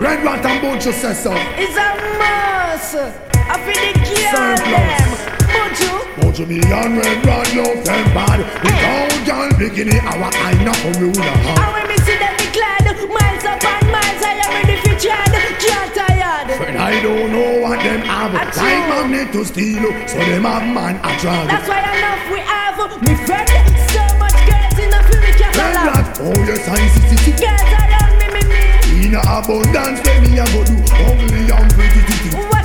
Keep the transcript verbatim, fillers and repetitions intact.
Red Rat and Bunch say so. It's a must. I feel the girl them. Bunchu. Bunchu me and Red Rat love them bad. We don't girl bikini our eye not from you now. And when me see them declare, miles upon miles I am ready for chad. Can't tired. Friend, I don't know what them have. Like magnet to steal, so them have man a drag. That's why enough we have. Me friend, so much girls in a few we can't Red allow. Rat, oh yes I see see. Girls around me, me, me. In a abundance, when me a go do ugly and pretty titty.